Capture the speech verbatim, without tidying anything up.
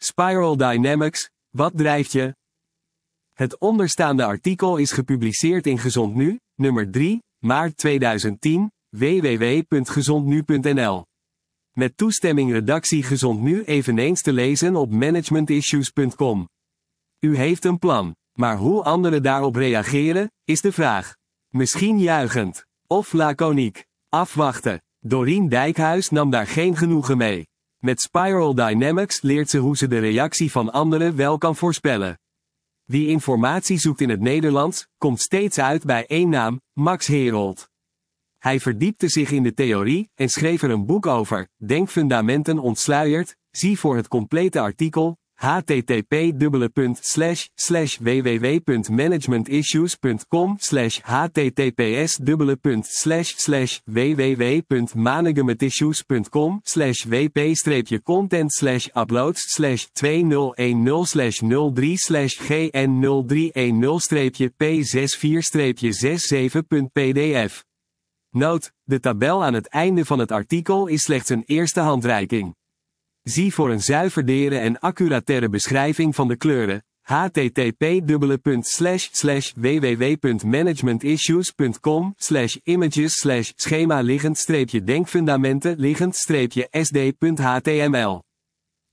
Spiral Dynamics, wat drijft je? Het onderstaande artikel is gepubliceerd in Gezond Nu, nummer drie, maart tweeduizend tien, w w w punt gezond nu punt n l. Met toestemming redactie Gezond Nu eveneens te lezen op management issues punt com. U heeft een plan, maar hoe anderen daarop reageren, is de vraag. Misschien juichend, of laconiek. Afwachten. Dorien Dijkhuis nam daar geen genoegen mee. Met Spiral Dynamics leert ze hoe ze de reactie van anderen wel kan voorspellen. Wie informatie zoekt in het Nederlands, komt steeds uit bij één naam, Max Herold. Hij verdiepte zich in de theorie en schreef er een boek over, Denkfundamenten ontsluierd, zie voor het complete artikel, h t t p slash slash w w w punt management issues punt com slash h t t p s slash slash w w w punt managementissues punt com slash w p content slash uploads slash tweeduizend ten slash nul drie slash g n nul drie ten p zesentvier zesenzestig punt p d f. Noot, de tabel aan het einde van het artikel is slechts een eerste handreiking. Zie voor een zuiverdere en accuratere beschrijving van de kleuren, h t t p slash slash w w w punt managementissues punt com slash images slash schema liggend streepje denkfundamenten liggend streepje s d punt h t m l.